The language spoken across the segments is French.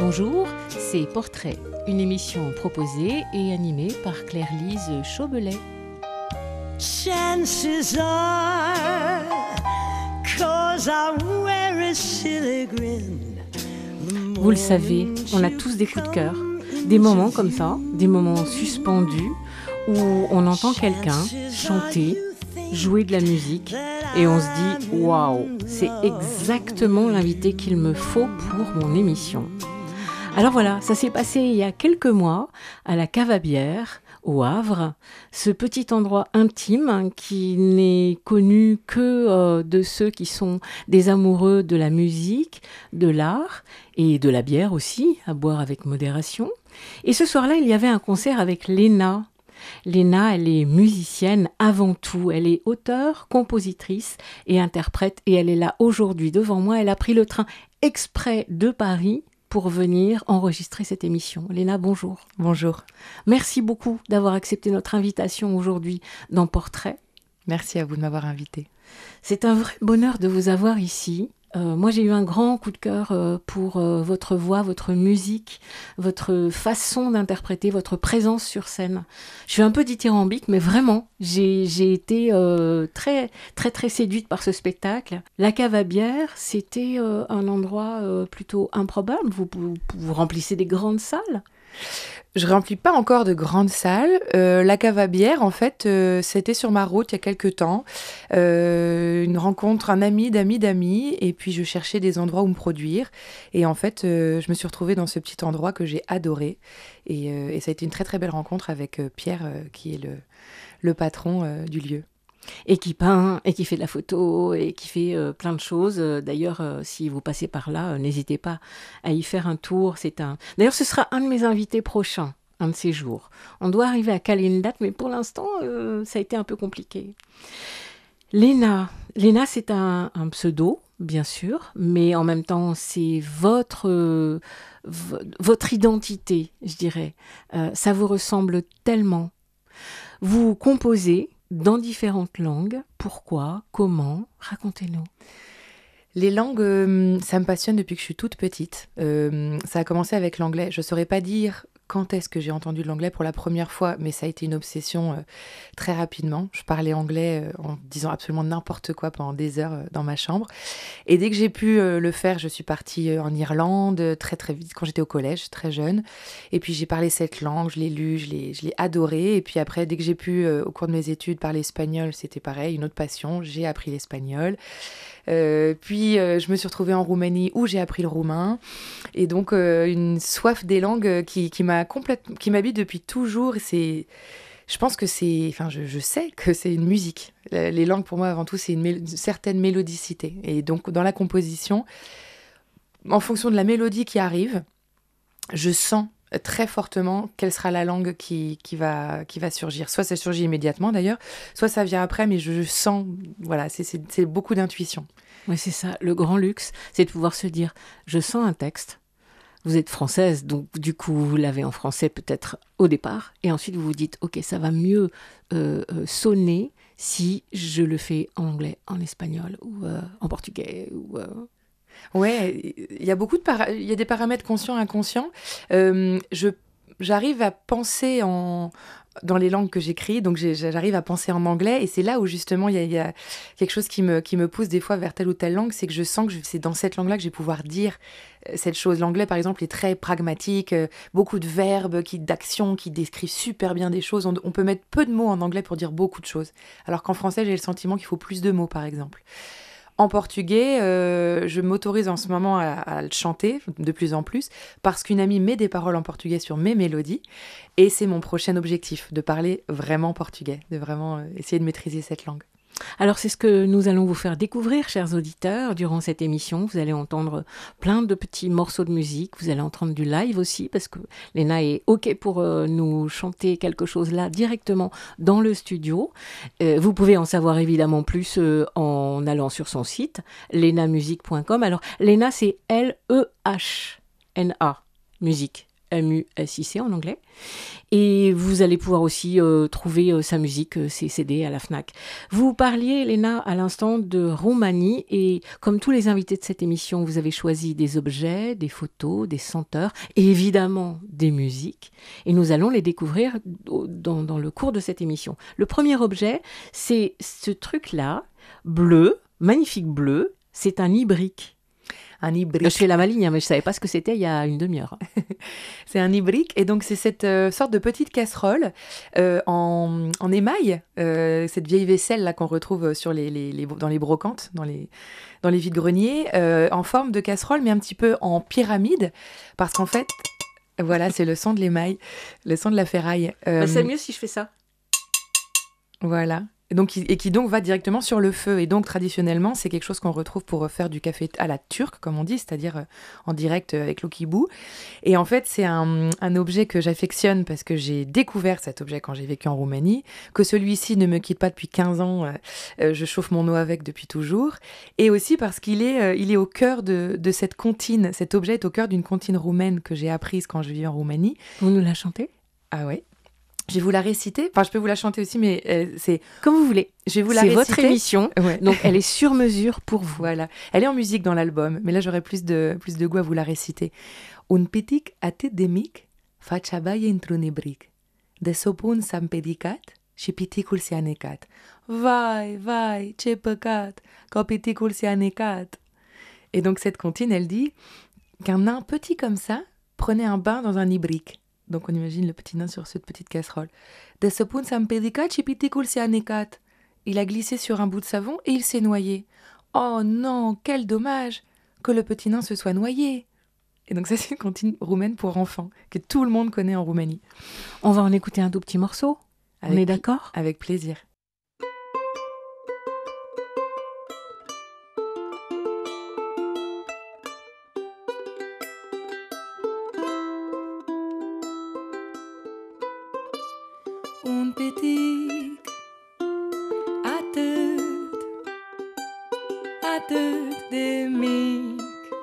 Bonjour, c'est Portrait, une émission proposée et animée par Claire-Lise Chaubelet. Chances are, 'cause I wear a silly grin. Vous le savez, on a tous des coups de cœur, des moments comme ça, des moments suspendus où on entend quelqu'un chanter, jouer de la musique et on se dit « Waouh, c'est exactement l'invité qu'il me faut pour mon émission ». Alors voilà, ça s'est passé il y a quelques mois à la Cave à Bière, au Havre, ce petit endroit intime qui n'est connu que de ceux qui sont des amoureux de la musique, de l'art et de la bière aussi, à boire avec modération. Et ce soir-là, il y avait un concert avec Léna. Léna, elle est musicienne avant tout, elle est auteure, compositrice et interprète et elle est là aujourd'hui devant moi. Elle a pris le train exprès de Paris pour venir enregistrer cette émission. Léna, bonjour. Bonjour. Merci beaucoup d'avoir accepté notre invitation aujourd'hui dans Portrait. Merci à vous de m'avoir invitée. C'est un vrai bonheur de vous avoir ici. Moi, j'ai eu un grand coup de cœur pour votre voix, votre musique, votre façon d'interpréter, votre présence sur scène. Je suis un peu dithyrambique, mais vraiment, j'ai été très, très, très séduite par ce spectacle. La Cave à Bière, c'était un endroit plutôt improbable. Vous remplissez des grandes salles. Je remplis pas encore de grandes salles. La Cave à Bière, en fait, c'était sur ma route il y a quelques temps. Une rencontre, un ami d'amis, et puis je cherchais des endroits où me produire. Et en fait, je me suis retrouvée dans ce petit endroit que j'ai adoré. Et ça a été une très très belle rencontre avec Pierre, qui est le patron du lieu. Et qui peint, et qui fait de la photo, et qui fait plein de choses. D'ailleurs, si vous passez par là, n'hésitez pas à y faire un tour. D'ailleurs, ce sera un de mes invités prochains, un de ces jours. On doit arriver à caler une date, mais pour l'instant, ça a été un peu compliqué. Léna, c'est un pseudo, bien sûr, mais en même temps, c'est votre identité, je dirais. Ça vous ressemble tellement. Vous composez dans différentes langues. Pourquoi? Comment? Racontez-nous. Les langues, ça me passionne depuis que je suis toute petite. Ça a commencé avec l'anglais. Je ne saurais pas dire quand est-ce que j'ai entendu l'anglais pour la première fois, mais ça a été une obsession très rapidement. Je parlais anglais en disant absolument n'importe quoi pendant des heures dans ma chambre. Et dès que j'ai pu le faire, je suis partie en Irlande très très vite, quand j'étais au collège, très jeune. Et puis j'ai parlé cette langue, je l'ai lue, je l'ai adorée. Et puis après, dès que j'ai pu, au cours de mes études, parler espagnol, c'était pareil, une autre passion. J'ai appris l'espagnol. Puis je me suis retrouvée en Roumanie où j'ai appris le roumain et donc une soif des langues qui m'habite depuis toujours. Je pense que je sais que c'est une musique. Les langues pour moi avant tout c'est une certaine mélodicité et donc dans la composition, en fonction de la mélodie qui arrive, je sens très fortement quelle sera la langue qui va surgir. Soit ça surgit immédiatement d'ailleurs, soit ça vient après, mais je sens, voilà, c'est beaucoup d'intuition. Oui, c'est ça, le grand luxe, c'est de pouvoir se dire, je sens un texte, vous êtes française, donc du coup vous l'avez en français peut-être au départ, et ensuite vous vous dites, ok, ça va mieux sonner si je le fais en anglais, en espagnol, ou en portugais, ou... Ouais, il y a il y a des paramètres conscients, inconscients. J'arrive à penser dans les langues que j'écris, donc j'arrive à penser en anglais, et c'est là où justement il y a quelque chose qui me pousse des fois vers telle ou telle langue, c'est que je sens que c'est dans cette langue-là que je vais pouvoir dire cette chose. L'anglais, par exemple, est très pragmatique, beaucoup de verbes, d'actions qui décrivent super bien des choses. On peut mettre peu de mots en anglais pour dire beaucoup de choses, alors qu'en français, j'ai le sentiment qu'il faut plus de mots, par exemple. En portugais, je m'autorise en ce moment à le chanter de plus en plus parce qu'une amie met des paroles en portugais sur mes mélodies et c'est mon prochain objectif, de parler vraiment portugais, de vraiment essayer de maîtriser cette langue. Alors c'est ce que nous allons vous faire découvrir, chers auditeurs, durant cette émission. Vous allez entendre plein de petits morceaux de musique, vous allez entendre du live aussi, parce que Léna est OK pour nous chanter quelque chose là directement dans le studio. Vous pouvez en savoir évidemment plus en allant sur son site, lenamusique.com. Alors Léna, c'est L-E-H-N-A, musique. MUSIC en anglais. Et vous allez pouvoir aussi trouver sa musique, ses CD à la FNAC. Vous parliez, Léna, à l'instant de Roumanie. Et comme tous les invités de cette émission, vous avez choisi des objets, des photos, des senteurs et évidemment des musiques. Et nous allons les découvrir dans le cours de cette émission. Le premier objet, c'est ce truc-là, bleu, magnifique bleu. C'est un ibrique. Un ibrique. Je fais la maligne, mais je ne savais pas ce que c'était il y a une demi-heure. C'est un ibrique, et donc c'est cette sorte de petite casserole en émail, cette vieille vaisselle là qu'on retrouve sur dans les brocantes, dans les vides-greniers, en forme de casserole, mais un petit peu en pyramide, parce qu'en fait, voilà, c'est le son de l'émail, le son de la ferraille. C'est mieux si je fais ça. Voilà. Qui donc va directement sur le feu. Et donc, traditionnellement, c'est quelque chose qu'on retrouve pour faire du café à la turque, comme on dit, c'est-à-dire en direct avec l'eau qui bout. Et en fait, c'est un objet que j'affectionne parce que j'ai découvert cet objet quand j'ai vécu en Roumanie, que celui-ci ne me quitte pas depuis 15 ans, je chauffe mon eau avec depuis toujours, et aussi parce qu'il est au cœur de cette comptine. Cet objet est au cœur d'une comptine roumaine que j'ai apprise quand je vivais en Roumanie. Vous nous la chantez ? Ah ouais. Je vais vous la réciter. Enfin, je peux vous la chanter aussi, mais c'est... Comme vous voulez. Je vais vous la réciter. C'est votre émission, ouais. Donc elle est sur mesure pour vous. Voilà. Elle est en musique dans l'album, mais là, j'aurais plus de goût à vous la réciter. Un pitic atât de mic face baie într-un ibric. De sopun s-a împedicat și piticul s-a necat. Vai, vai, ce păcat, că piticul s-a necat. Et donc, cette comptine, elle dit qu'un nain petit comme ça prenait un bain dans un ibric. Donc on imagine le petit nain sur cette petite casserole. De sopun s-a împedicat și piticul s-a necat. Il a glissé sur un bout de savon et il s'est noyé. Oh non, quel dommage que le petit nain se soit noyé. Et donc ça, c'est une comptine roumaine pour enfants que tout le monde connaît en Roumanie. On va en écouter un tout petit morceau. On est d'accord ? Avec plaisir. Un pitic atât de mic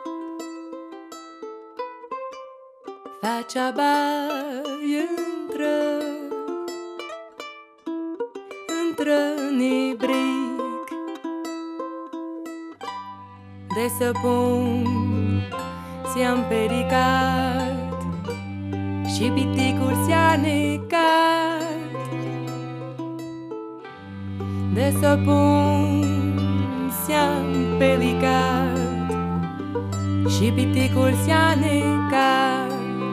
face baie într-un ibric de săpun s-a împericat și piticul s-a necat. De săpun s-a împelicat și piticul s-a necat.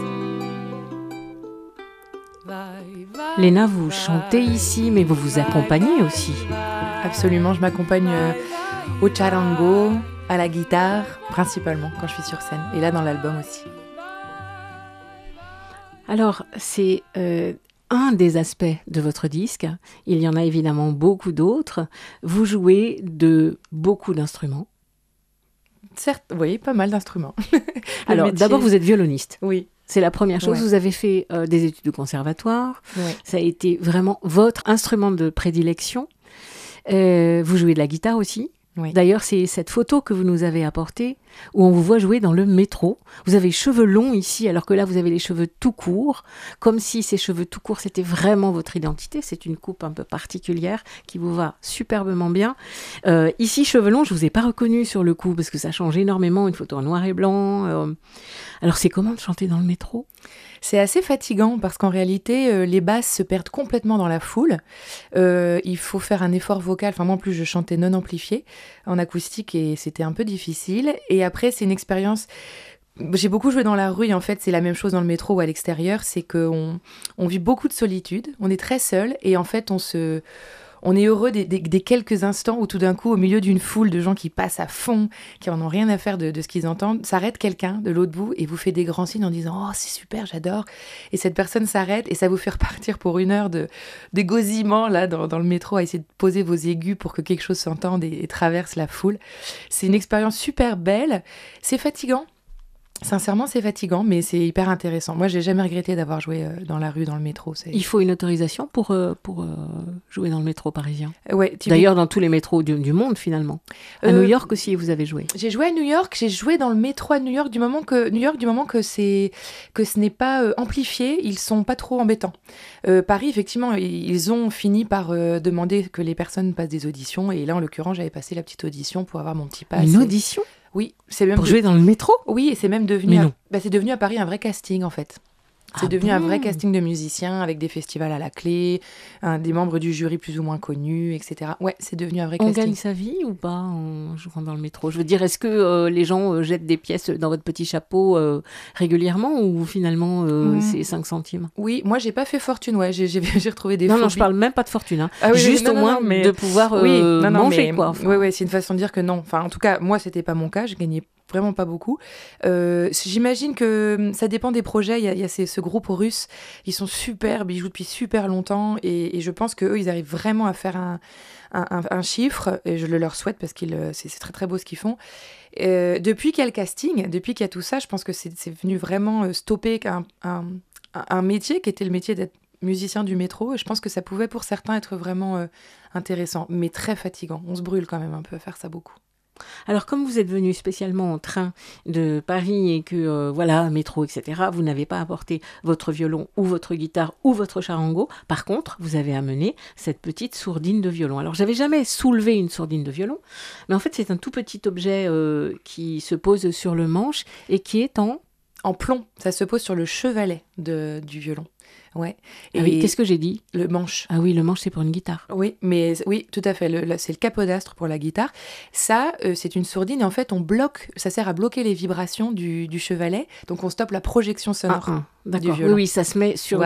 Léna, vous chantez ici, mais vous vous accompagnez aussi. Absolument, je m'accompagne au charango, à la guitare, principalement quand je suis sur scène. Et là, dans l'album aussi. Alors, c'est un des aspects de votre disque. Il y en a évidemment beaucoup d'autres. Vous jouez de beaucoup d'instruments. Certes, oui, pas mal d'instruments. Alors, d'abord, vous êtes violoniste. Oui. C'est la première chose. Ouais. Vous avez fait des études de conservatoire. Ouais. Ça a été vraiment votre instrument de prédilection. Vous jouez de la guitare aussi. Oui. D'ailleurs, c'est cette photo que vous nous avez apportée où on vous voit jouer dans le métro. Vous avez les cheveux longs ici, alors que là, vous avez les cheveux tout courts, comme si ces cheveux tout courts, c'était vraiment votre identité. C'est une coupe un peu particulière qui vous va superbement bien. Ici, cheveux longs, je ne vous ai pas reconnu sur le coup, parce que ça change énormément, une photo en noir et blanc. Alors, c'est comment de chanter dans le métro ? C'est assez fatigant parce qu'en réalité, les basses se perdent complètement dans la foule. Il faut faire un effort vocal. Enfin, moi, en plus, je chantais non amplifié en acoustique et c'était un peu difficile. Et après, c'est une expérience... J'ai beaucoup joué dans la rue et en fait, c'est la même chose dans le métro ou à l'extérieur. C'est qu'on vit beaucoup de solitude. On est très seul et en fait, on est heureux des quelques instants où tout d'un coup, au milieu d'une foule de gens qui passent à fond, qui en ont rien à faire de ce qu'ils entendent, s'arrête quelqu'un de l'autre bout et vous fait des grands signes en disant « Oh, c'est super, j'adore !» Et cette personne s'arrête et ça vous fait repartir pour 1 heure de gausillement là, dans le métro à essayer de poser vos aigus pour que quelque chose s'entende et traverse la foule. C'est une expérience super belle. C'est fatigant. Sincèrement, c'est fatigant, mais c'est hyper intéressant. Moi, j'ai jamais regretté d'avoir joué dans la rue, dans le métro. Il faut une autorisation pour jouer dans le métro parisien. Ouais, d'ailleurs, dans tous les métros du monde, finalement. À New York aussi, vous avez joué. J'ai joué à New York, j'ai joué dans le métro à New York du moment que ce n'est pas amplifié, ils sont pas trop embêtants. Paris, effectivement, ils ont fini par demander que les personnes passent des auditions, et là, en l'occurrence, j'avais passé la petite audition pour avoir mon petit pass. Une audition ? Oui, c'est même pour jouer dans le métro ? Oui, et c'est même devenu c'est devenu à Paris un vrai casting en fait. C'est devenu un vrai casting de musiciens avec des festivals à la clé, des membres du jury plus ou moins connus, etc. Ouais, c'est devenu un vrai casting. On gagne sa vie ou pas en jouant dans le métro ? Je veux dire, est-ce que les gens jettent des pièces dans votre petit chapeau régulièrement ou finalement c'est 5 centimes ? Oui, moi j'ai pas fait fortune, ouais, j'ai retrouvé des Non, je parle même pas de fortune, hein. Ah oui, juste au moins de pouvoir manger, quoi. Enfin. Oui, c'est une façon de dire que non. Enfin, en tout cas, moi c'était pas mon cas, je gagnais vraiment pas beaucoup. J'imagine que ça dépend des projets. Il y a ce groupe russe, ils sont superbes, ils jouent depuis super longtemps et je pense qu'eux, ils arrivent vraiment à faire un chiffre, et je le leur souhaite parce que c'est très très beau ce qu'ils font. Depuis qu'il y a le casting, depuis qu'il y a tout ça, je pense que c'est venu vraiment stopper un métier qui était le métier d'être musicien du métro, et je pense que ça pouvait pour certains être vraiment intéressant, mais très fatigant. On se brûle quand même un peu à faire ça beaucoup. Alors, comme vous êtes venu spécialement en train de Paris et que, métro, etc., vous n'avez pas apporté votre violon ou votre guitare ou votre charango. Par contre, vous avez amené cette petite sourdine de violon. Alors, j'avais jamais soulevé une sourdine de violon, mais en fait, c'est un tout petit objet qui se pose sur le manche et qui est en plomb. Ça se pose sur le chevalet du violon. Ouais. Et oui, qu'est-ce que j'ai dit ? Le manche. Ah oui, le manche, c'est pour une guitare. Oui, tout à fait. C'est le capodastre pour la guitare. Ça, c'est une sourdine et en fait, ça sert à bloquer les vibrations du chevalet. Donc, on stoppe la projection sonore du violon. Oui, ça se met sur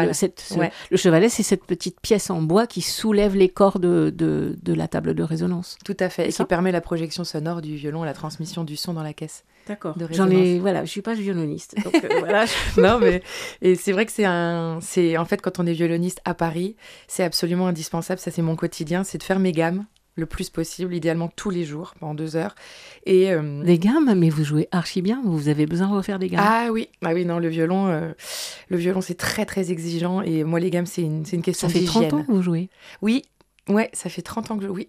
le chevalet, c'est cette petite pièce en bois qui soulève les cordes de la table de résonance. Tout à fait, et qui permet la projection sonore du violon, la transmission du son dans la caisse. D'accord. Je suis pas violoniste. Donc, Non, mais et c'est vrai que c'est en fait quand on est violoniste à Paris, c'est absolument indispensable. Ça, c'est mon quotidien, c'est de faire mes gammes le plus possible, idéalement tous les jours pendant 2 heures. Et des gammes, mais vous jouez archi bien. Vous avez besoin de refaire des gammes. Ah oui, non, le violon, c'est très très exigeant. Et moi, les gammes, c'est une question d'hygiène. Ça fait 30 ans que vous jouez ? Oui, ouais, ça fait 30 ans que oui,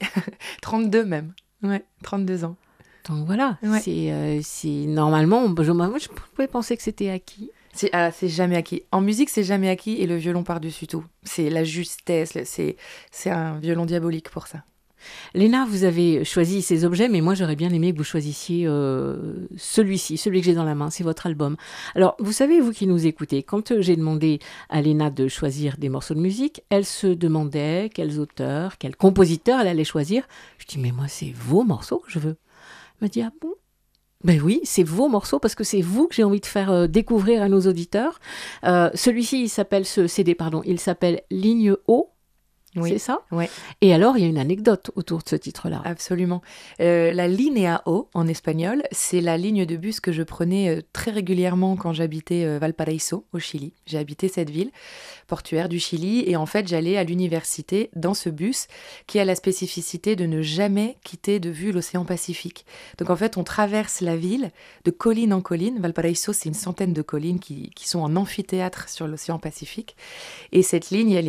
32 même. Ouais, 32 ans. Donc voilà, c'est normalement, moi je pouvais penser que c'était acquis. C'est jamais acquis. En musique, c'est jamais acquis et le violon par-dessus tout. C'est la justesse, c'est un violon diabolique pour ça. Léna, vous avez choisi ces objets, mais moi j'aurais bien aimé que vous choisissiez celui-ci, celui que j'ai dans la main, c'est votre album. Alors, vous savez, vous qui nous écoutez, quand j'ai demandé à Léna de choisir des morceaux de musique, elle se demandait quels auteurs, quels compositeurs elle allait choisir. Je dis, mais moi c'est vos morceaux que je veux. Elle m'a dit, ah bon ? Ben oui, c'est vos morceaux parce que c'est vous que j'ai envie de faire découvrir à nos auditeurs. Celui-ci, ce CD, il s'appelle Ligne O. Oui, c'est ça ? Oui. Et alors, il y a une anecdote autour de ce titre-là. Absolument. La Linea O, en espagnol, c'est la ligne de bus que je prenais très régulièrement quand j'habitais Valparaíso, au Chili. J'ai habité cette ville portuaire du Chili et en fait, j'allais à l'université dans ce bus qui a la spécificité de ne jamais quitter de vue l'océan Pacifique. Donc en fait, on traverse la ville de colline en colline. Valparaíso, c'est une centaine de collines qui sont en amphithéâtre sur l'océan Pacifique. Et cette ligne, elle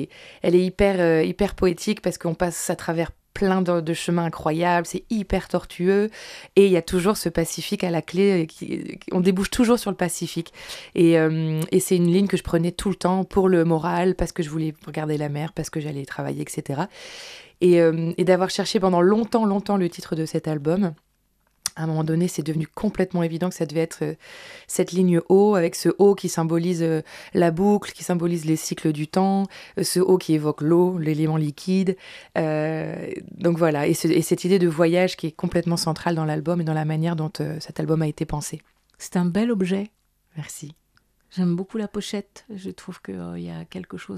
est hyper poétique parce qu'on passe à travers plein de chemins incroyables, c'est hyper tortueux et il y a toujours ce Pacifique à la clé, on débouche toujours sur le Pacifique et c'est une ligne que je prenais tout le temps pour le moral, parce que je voulais regarder la mer, parce que j'allais travailler, etc. Et d'avoir cherché pendant longtemps le titre de cet album. À un moment donné, c'est devenu complètement évident que ça devait être cette ligne O, avec ce O qui symbolise la boucle, qui symbolise les cycles du temps, ce O qui évoque l'eau, l'élément liquide. Donc voilà, et cette idée de voyage qui est complètement centrale dans l'album et dans la manière dont cet album a été pensé. C'est un bel objet. Merci. J'aime beaucoup la pochette, je trouve qu'il y a quelque chose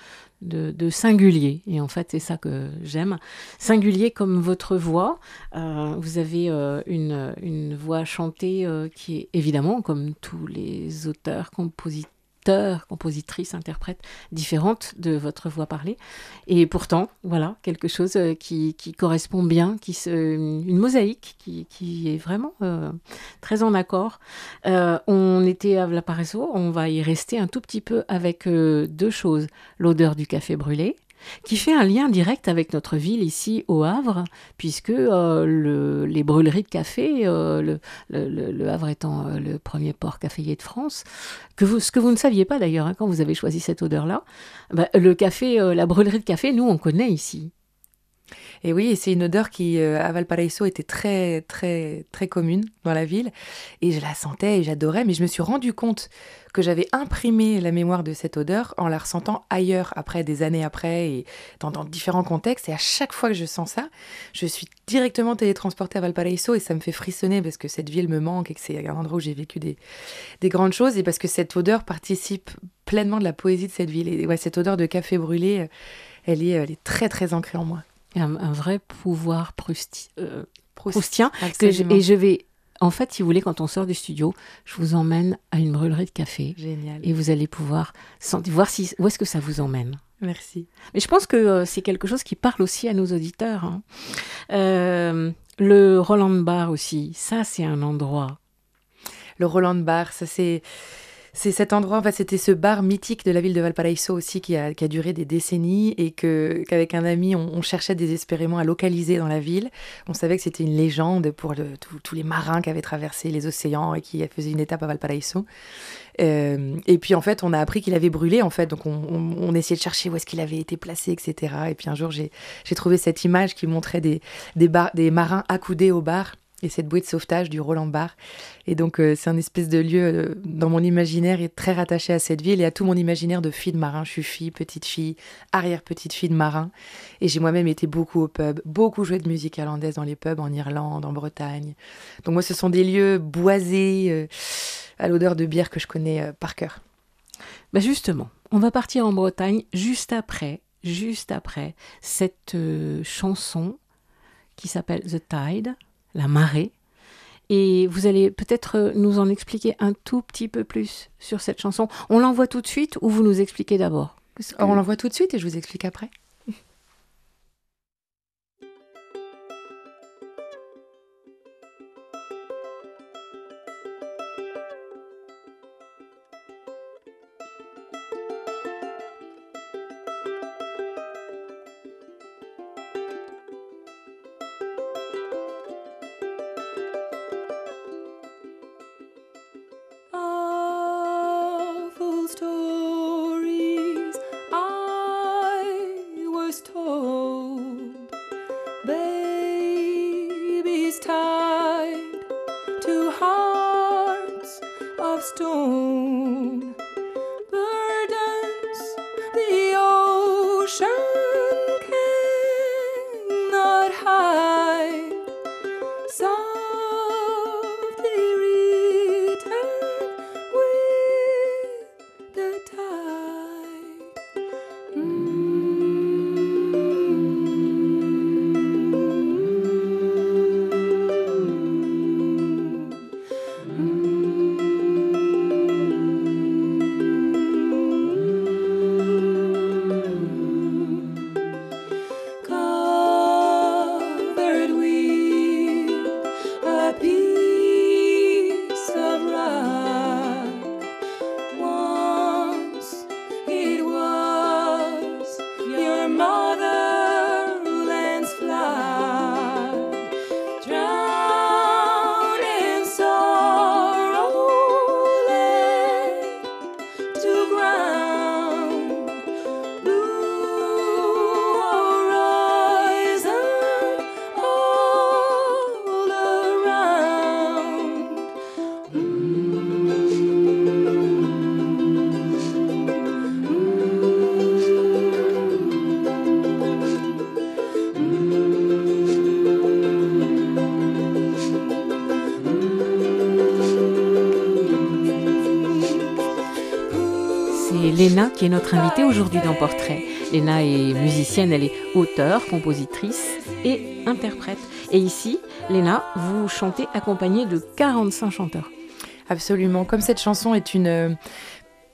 de singulier, et en fait c'est ça que j'aime. Singulier comme votre voix, vous avez une voix chantée qui est évidemment, comme tous les auteurs, compositeurs, auteure, compositrice, interprète différente de votre voix parlée. Et pourtant, voilà, quelque chose qui correspond bien, une mosaïque qui est vraiment très en accord. On était à Valparaiso, on va y rester un tout petit peu avec deux choses. L'odeur du café brûlé, qui fait un lien direct avec notre ville ici au Havre, puisque les brûleries de café, le Havre étant le premier port caféier de France, ce que vous ne saviez pas d'ailleurs hein, quand vous avez choisi cette odeur-là, le café, la brûlerie de café, nous on connaît ici. Et oui, et c'est une odeur qui, à Valparaiso, était très, très, très commune dans la ville. Et je la sentais et j'adorais, mais je me suis rendu compte que j'avais imprimé la mémoire de cette odeur en la ressentant ailleurs, des années après, et dans différents contextes. Et à chaque fois que je sens ça, je suis directement télétransportée à Valparaiso et ça me fait frissonner parce que cette ville me manque et que c'est un endroit où j'ai vécu des grandes choses et parce que cette odeur participe pleinement de la poésie de cette ville. Et ouais, cette odeur de café brûlé, elle est très, très ancrée en moi. Un vrai pouvoir proustien. Et je vais, en fait, si vous voulez, quand on sort du studio, je vous emmène à une brûlerie de café. Génial. Et vous allez pouvoir voir où est-ce que ça vous emmène. Merci. Mais je pense que c'est quelque chose qui parle aussi à nos auditeurs. Hein. Le Roland Bar aussi, ça c'est un endroit. Le Roland Bar, ça c'est cet endroit, en fait, c'était ce bar mythique de la ville de Valparaiso aussi qui a duré des décennies et qu'avec un ami, on cherchait désespérément à localiser dans la ville. On savait que c'était une légende pour tous les marins qui avaient traversé les océans et qui faisaient une étape à Valparaiso. Et puis en fait, on a appris qu'il avait brûlé, en fait, donc on essayait de chercher où est-ce qu'il avait été placé, etc. Et puis un jour, j'ai trouvé cette image qui montrait des marins accoudés au bar. Et cette bouée de sauvetage du Roland Bar. Et donc, c'est un espèce de lieu dans mon imaginaire et très rattaché à cette ville et à tout mon imaginaire de fille de marin. Je suis fille, petite fille, arrière-petite fille de marin. Et j'ai moi-même été beaucoup au pub, beaucoup joué de musique irlandaise dans les pubs en Irlande, en Bretagne. Donc moi, ce sont des lieux boisés à l'odeur de bière que je connais par cœur. Justement, on va partir en Bretagne juste après cette chanson qui s'appelle The Tide, la marée, et vous allez peut-être nous en expliquer un tout petit peu plus sur cette chanson. On l'envoie tout de suite ou vous nous expliquez d'abord? On l'envoie tout de suite et je vous explique après. Léna qui est notre invitée aujourd'hui dans Portrait. Léna est musicienne, elle est auteure, compositrice et interprète. Et ici, Léna, vous chantez accompagnée de 45 chanteurs. Absolument. Comme cette chanson est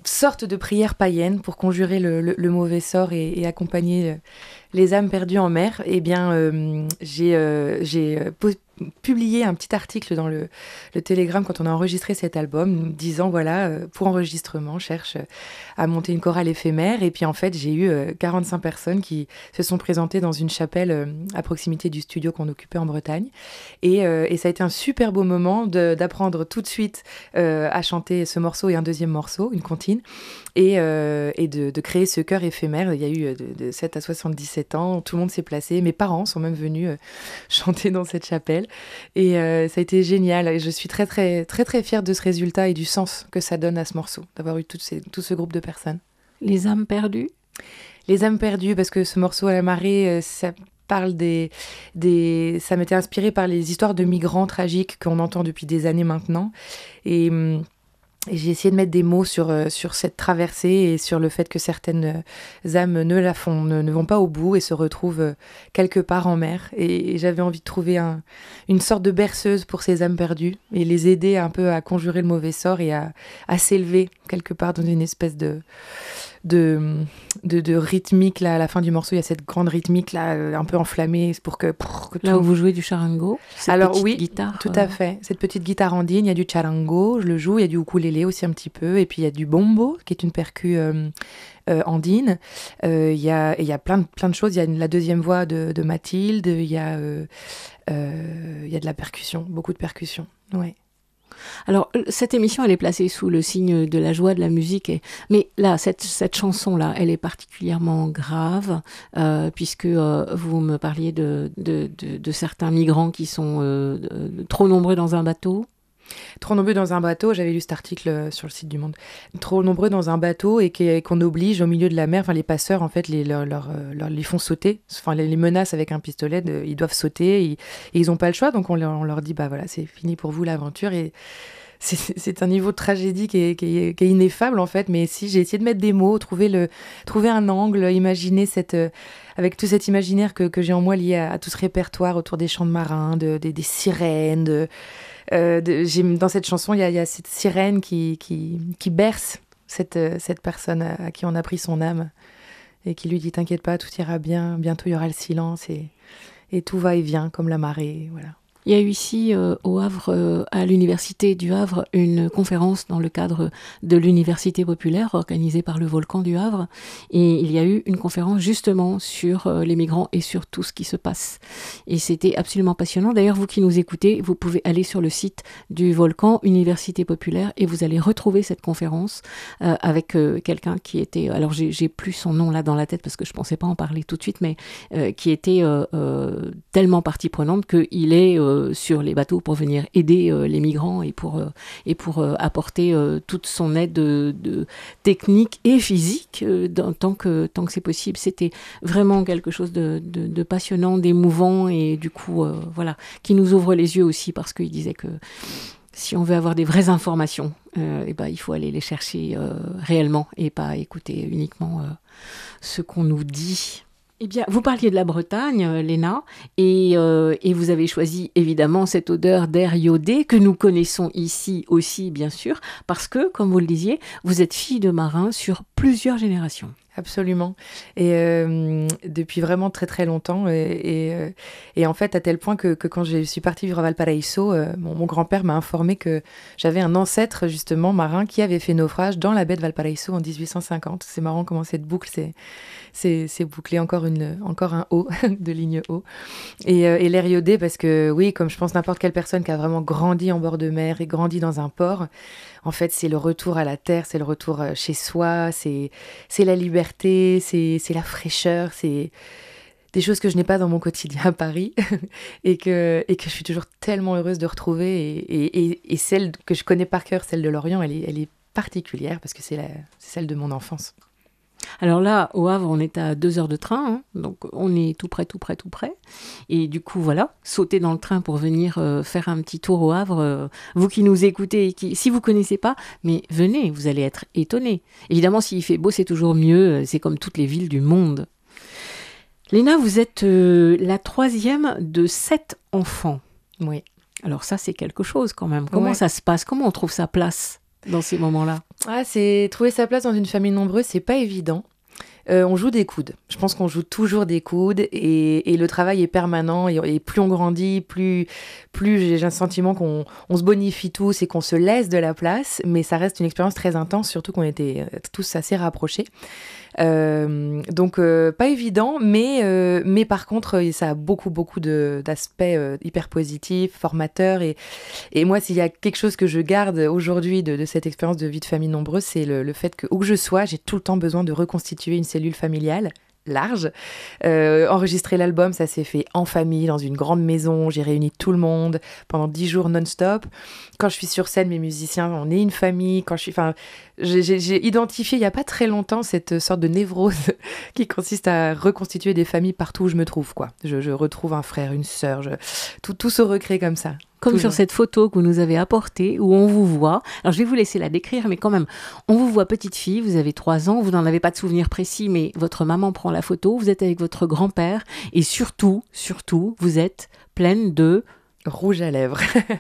sorte de prière païenne pour conjurer le mauvais sort et accompagner les âmes perdues en mer. Eh bien, j'ai publié un petit article dans le Télégramme quand on a enregistré cet album, disant voilà, pour enregistrement, cherche à monter une chorale éphémère. Et puis en fait, j'ai eu 45 personnes qui se sont présentées dans une chapelle à proximité du studio qu'on occupait en Bretagne. Et ça a été un super beau moment d'apprendre tout de suite à chanter ce morceau et un deuxième morceau, une comptine, et de créer ce chœur éphémère. Il y a eu de 7 à 77 ans, tout le monde s'est placé. Mes parents sont même venus chanter dans cette chapelle. Et ça a été génial. Et je suis très, très, très, très fière de ce résultat et du sens que ça donne à ce morceau, d'avoir eu tout ce groupe de personnes. Les âmes perdues ? Les âmes perdues, parce que ce morceau à la marée, ça parle ça m'était inspiré par les histoires de migrants tragiques qu'on entend depuis des années maintenant. Et j'ai essayé de mettre des mots sur cette traversée et sur le fait que certaines âmes ne vont pas au bout et se retrouvent quelque part en mer. Et j'avais envie de trouver une sorte de berceuse pour ces âmes perdues et les aider un peu à conjurer le mauvais sort et à s'élever quelque part dans une espèce de rythmique. Là, à la fin du morceau, il y a cette grande rythmique là, un peu enflammée pour que là où vous jouez du charango. Alors oui, guitare, tout à fait. Cette petite guitare andine, il y a du charango, je le joue, il y a du ukulélé aussi un petit peu, et puis il y a du bombo, qui est une percu andine. Il y a plein de choses. Il y a la deuxième voix de Mathilde, il y a de la percussion, beaucoup de percussion. Ouais. Alors, cette émission, elle est placée sous le signe de la joie, de la musique. Mais là, cette chanson-là, elle est particulièrement grave, puisque vous me parliez de certains migrants qui sont trop nombreux dans un bateau. Trop nombreux dans un bateau, j'avais lu cet article sur le site du Monde. Trop nombreux dans un bateau et qu'on oblige au milieu de la mer, enfin les passeurs en fait les font sauter, enfin les menacent avec un pistolet, ils doivent sauter et ils n'ont pas le choix, donc on leur dit bah voilà c'est fini pour vous l'aventure. Et c'est un niveau de tragédie qui est ineffable en fait, mais si j'ai essayé de mettre des mots, trouver un angle, imaginer avec tout cet imaginaire que j'ai en moi lié à tout ce répertoire autour des chants de marins, des sirènes, dans cette chanson, il y a cette sirène qui berce cette personne à qui on a pris son âme et qui lui dit « T'inquiète pas, tout ira bien, bientôt il y aura le silence et tout va et vient comme la marée. » Voilà. Il y a eu ici au Havre, à l'Université du Havre, une conférence dans le cadre de l'Université populaire organisée par le Volcan du Havre. Et il y a eu une conférence justement sur les migrants et sur tout ce qui se passe. Et c'était absolument passionnant. D'ailleurs, vous qui nous écoutez, vous pouvez aller sur le site du Volcan Université populaire et vous allez retrouver cette conférence avec quelqu'un qui était... Alors, j'ai plus son nom là dans la tête parce que je pensais pas en parler tout de suite, mais qui était tellement partie prenante qu'il est... sur les bateaux pour venir aider les migrants et pour apporter toute son aide technique et physique tant que c'est possible. C'était vraiment quelque chose de passionnant, d'émouvant et du coup, voilà, qui nous ouvre les yeux aussi parce qu'il disait que si on veut avoir des vraies informations, il faut aller les chercher réellement et pas écouter uniquement ce qu'on nous dit. Eh bien, vous parliez de la Bretagne, Léna, et vous avez choisi évidemment cette odeur d'air iodé que nous connaissons ici aussi, bien sûr, parce que, comme vous le disiez, vous êtes fille de marin sur plusieurs générations. Absolument. Et depuis vraiment très très longtemps. Et en fait, à tel point que quand je suis partie vivre à Valparaiso, mon grand-père m'a informé que j'avais un ancêtre justement marin qui avait fait naufrage dans la baie de Valparaiso en 1850. C'est marrant comment cette boucle c'est bouclé, encore un O de ligne O. Et l'air iodé, parce que oui, comme je pense n'importe quelle personne qui a vraiment grandi en bord de mer et grandi dans un port, en fait, c'est le retour à la terre, c'est le retour chez soi, c'est la liberté, c'est la fraîcheur, c'est des choses que je n'ai pas dans mon quotidien à Paris et que je suis toujours tellement heureuse de retrouver. Et celle que je connais par cœur, celle de Lorient, elle est particulière parce que c'est celle de mon enfance. Alors là, au Havre, on est à 2 heures de train, hein, donc on est tout près. Et du coup, voilà, sauter dans le train pour venir faire un petit tour au Havre. Vous qui nous écoutez, si vous ne connaissez pas, mais venez, vous allez être étonnés. Évidemment, s'il fait beau, c'est toujours mieux, c'est comme toutes les villes du monde. Léna, vous êtes la 3e de 7 enfants. Oui. Alors ça, c'est quelque chose quand même. Comment ça se passe ? Comment on trouve sa place ? dans ces moments-là? C'est trouver sa place dans une famille nombreuse, c'est pas évident. On joue des coudes. Je pense qu'on joue toujours des coudes et le travail est permanent et plus on grandit, plus j'ai un sentiment qu'on se bonifie tous et qu'on se laisse de la place, mais ça reste une expérience très intense, surtout qu'on était tous assez rapprochés. Donc pas évident, mais par contre ça a beaucoup d'aspects hyper positifs, formateurs et moi s'il y a quelque chose que je garde aujourd'hui de cette expérience de vie de famille nombreuse, c'est le fait que où que je sois, j'ai tout le temps besoin de reconstituer une cellule familiale large. Enregistrer l'album, ça s'est fait en famille, dans une grande maison. J'ai réuni tout le monde pendant 10 jours non-stop. Quand je suis sur scène, mes musiciens, on est une famille. J'ai identifié il n'y a pas très longtemps cette sorte de névrose qui consiste à reconstituer des familles partout où je me trouve, quoi. Je retrouve un frère, une sœur, tout se recrée comme ça. Comme sur cette photo que vous nous avez apportée, où on vous voit. Alors, je vais vous laisser la décrire, mais quand même, on vous voit petite fille, vous avez 3 ans, vous n'en avez pas de souvenir précis, mais votre maman prend la photo, vous êtes avec votre grand-père, et surtout, vous êtes pleine de... rouge à lèvres.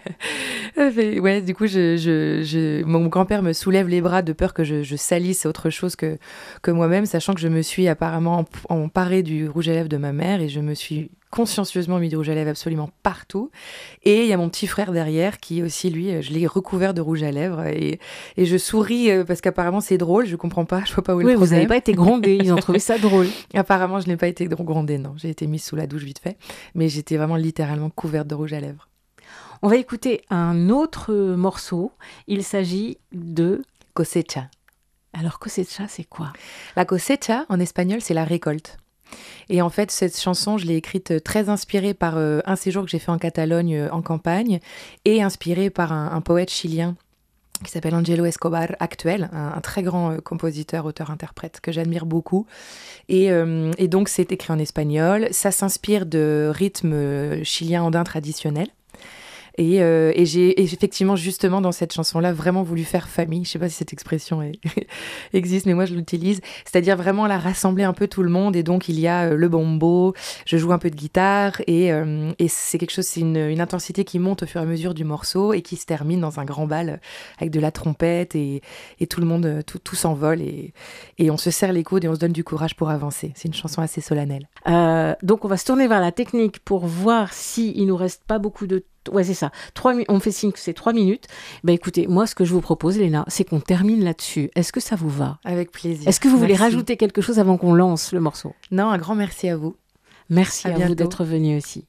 Ouais, du coup, mon grand-père me soulève les bras de peur que je salisse autre chose que moi-même, sachant que je me suis apparemment emparée du rouge à lèvres de ma mère et je me suis consciencieusement mis du rouge à lèvres absolument partout. Et il y a mon petit frère derrière qui aussi, lui, je l'ai recouvert de rouge à lèvres et je souris parce qu'apparemment c'est drôle, je comprends pas, je vois pas où est le problème. Vous n'avez pas été grondée, ils ont trouvé ça drôle. Apparemment, je n'ai pas été grondée, non. J'ai été mise sous la douche vite fait, mais j'étais vraiment littéralement couverte de rouge à lèvres. On va écouter un autre morceau. Il s'agit de... Cosecha. Alors, cosecha, c'est quoi? La cosecha, en espagnol, c'est la récolte. Et en fait, cette chanson, je l'ai écrite très inspirée par un séjour que j'ai fait en Catalogne, en campagne, et inspirée par un poète chilien qui s'appelle Angelo Escobar, actuel, un très grand compositeur, auteur-interprète que j'admire beaucoup. Et donc, c'est écrit en espagnol. Ça s'inspire de rythmes chiliens andins traditionnels. Et j'ai effectivement, justement, dans cette chanson-là, vraiment voulu faire famille. Je ne sais pas si cette expression existe, mais moi, je l'utilise. C'est-à-dire vraiment la rassembler un peu tout le monde. Et donc, il y a le bombo, je joue un peu de guitare. Et c'est quelque chose, c'est une intensité qui monte au fur et à mesure du morceau et qui se termine dans un grand bal avec de la trompette. Et tout le monde, tout s'envole. Et on se serre les coudes et on se donne du courage pour avancer. C'est une chanson assez solennelle. Donc, on va se tourner vers la technique pour voir s'il ne nous reste pas beaucoup de temps. Ouais, c'est ça. On fait signe que c'est 3 minutes. Écoutez, moi, ce que je vous propose, Léna, c'est qu'on termine là-dessus. Est-ce que ça vous va? Avec plaisir. Est-ce que vous voulez rajouter quelque chose avant qu'on lance le morceau? Non, un grand merci à vous. Merci à vous d'être venu aussi.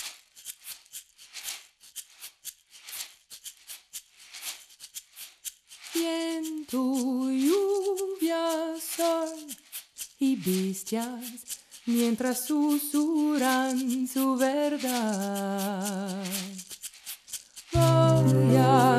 Viento, lluvia, sol y bestias, mientras susurran su verdad. Voy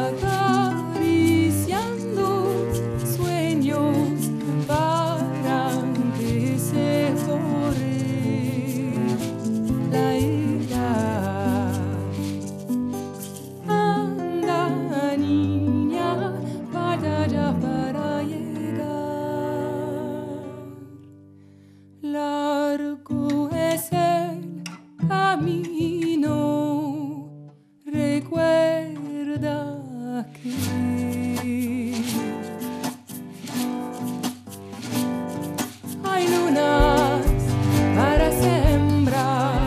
acariciando sueños para que se borre la edad. Anda, niña, vaya ya para llegar. Largo es el camino, recuerda que hay lunas para sembrar,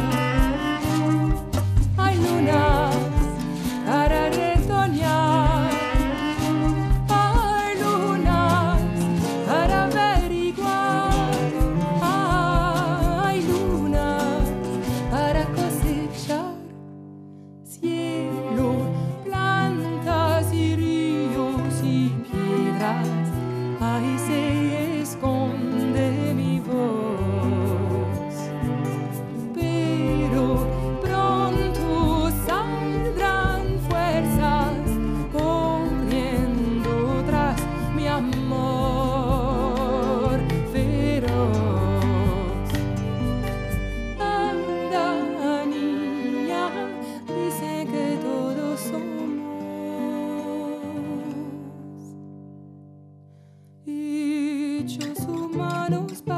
hay lunas para retoñar, hay lunas para averiguar, hay lunas para cosechar. Cielo, plantas y ríos y piedras, ahí se esconde mi voz. Pero pronto saldrán fuerzas corriendo tras mi amor feroz. Anda, niña, dice que todos somos hechos humanos para